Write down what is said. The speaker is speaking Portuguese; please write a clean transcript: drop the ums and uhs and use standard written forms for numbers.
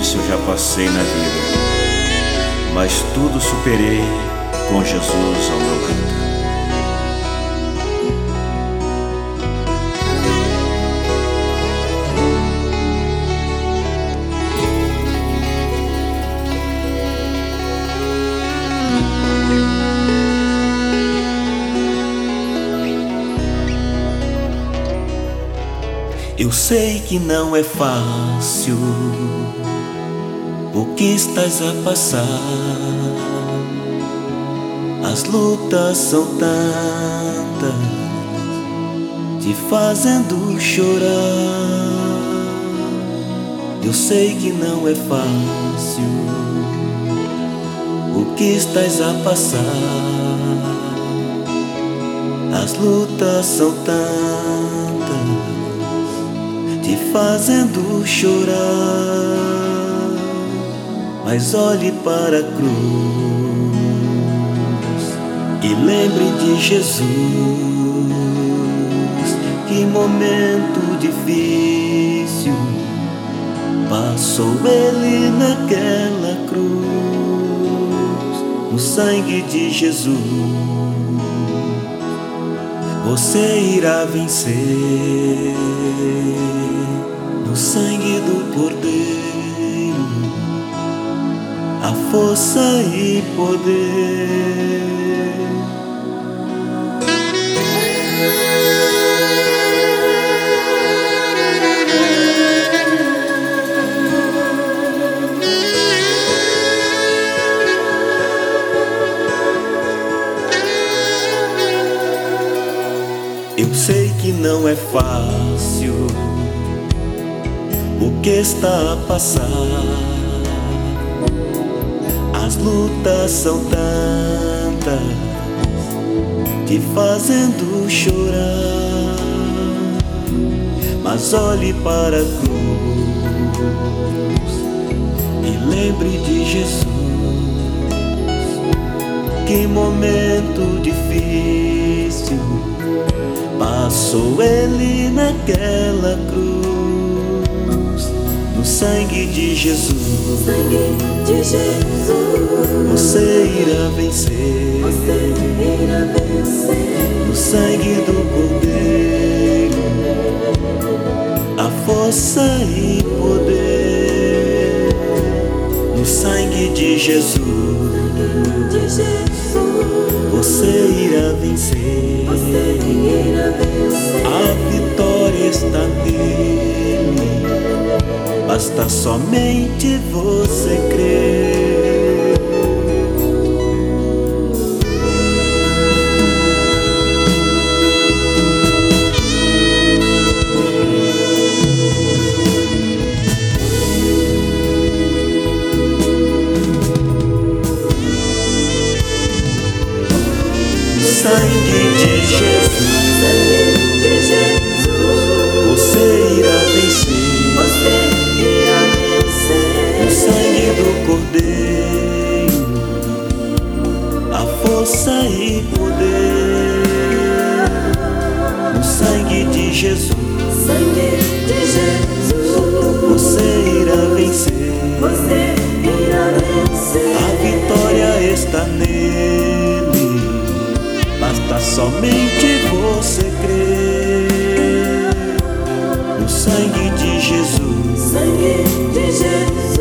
difícil eu já passei na vida, mas tudo superei com Jesus ao meu lado. Eu sei que não é fácil o que estás a passar. As lutas são tantas, te fazendo chorar. Eu sei que não é fácil o que estás a passar. As lutas são tantas, te fazendo chorar. Mas olhe para a cruz e lembre de Jesus. Que momento difícil passou ele naquela cruz. No sangue de Jesus você irá vencer. No sangue do Cordeiro a força e poder. Eu sei que não é fácil o que está a passar. As lutas são tantas, te fazendo chorar. Mas olhe para a cruz e lembre de Jesus. Que momento difícil passou ele naquela cruz. No sangue de Jesus, você irá vencer. No sangue do Cordeiro a força e poder. No sangue de Jesus você irá vencer. A vitória está nele, basta somente você crer. Sangue de Jesus, você irá vencer. No sangue do Cordeiro a força e poder. No sangue de Jesus, você irá vencer. A vitória está nele, basta somente você crer. No sangue de Jesus